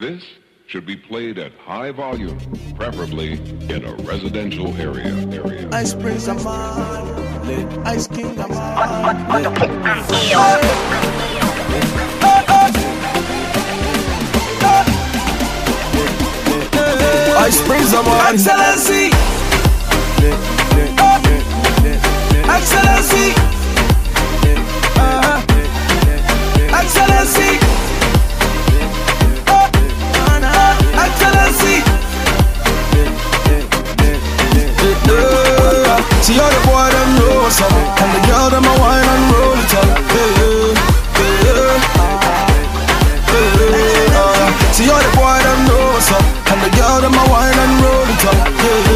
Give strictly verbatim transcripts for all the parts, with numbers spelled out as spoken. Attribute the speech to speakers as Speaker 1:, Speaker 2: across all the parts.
Speaker 1: This should be played at high volume, preferably in a residential area. area.
Speaker 2: Ice Prince I'm on, lit. Ice King I'm on, lit. Ice Prince I'm on, Excellency, Excellency, uh-huh. Excellency, Excellency. See all the boy them know what's up, and the girl them a wine and roll it up. See all the boy them know what's up, and the girl them a wine and roll it up.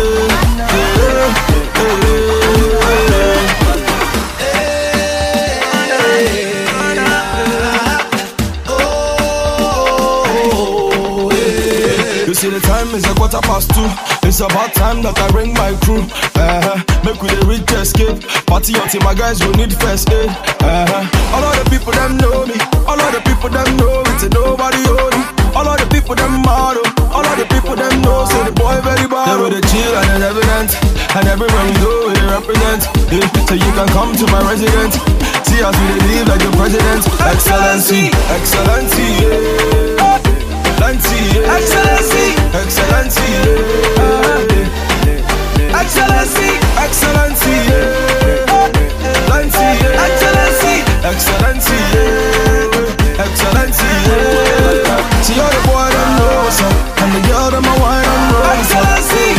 Speaker 2: You see the time is a quarter past two. It's about time that I bring my crew. Uh-huh. Make we the rich escape. Party until my guys will need first aid. Uh-huh. All of the people them know me. All of the people them know it's a nobody own me. All of the people them model. All of the people them know say the boy very bad. They with the chill and the evident. And everywhere we go we represent. Yeah. So you can come to my residence. See us we live like the president. Excellency, Excellency, yeah. Excellency, yeah. Excellency, Excellency, yeah. Excellency, Excellency, yeah. Excellency, Excellency, yeah. Excellency, yeah. See all the boy them know what's up, and the girl them a wine and roll. Excellency,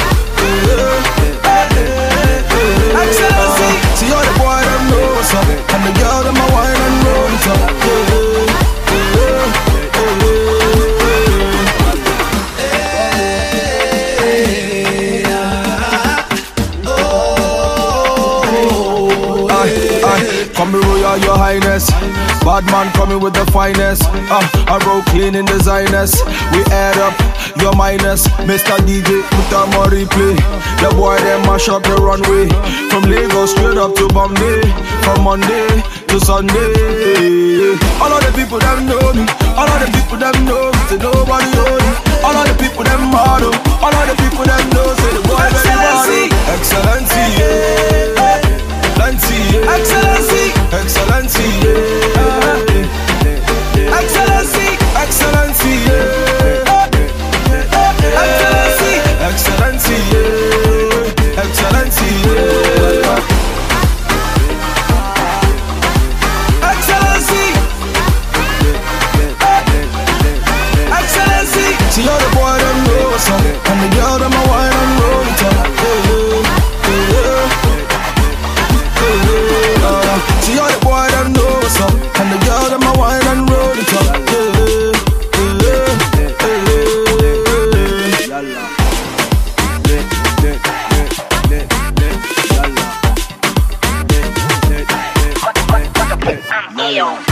Speaker 2: Excellency. See all the boy them know what's up, and the girl them a wine and roll it up. Come royal, your highness. Bad man coming with the finest. Uh, I roll clean in designers. We add up your minus. Mister D J, put on more replay. The boy them mash up the runway. From Lagos straight up to Bombay. From Monday to Sunday. All of the people them know me. All of the people them know me. Say nobody own me. All of the people them model. All of the people them know. Say the boy very model. Excellency, yeah. Excellency, yeah. Excellency, Excellency, yeah. Excellency, Excellency, yeah. Excellency, Excellency, yeah. Excellency, yeah. Excellency, Excellency. See all the boy them know what's up, and the girl them a wine and roll it up. See all the boy them know what's up, and the girl them a wine and roll it up. Yeah, yeah, yeah.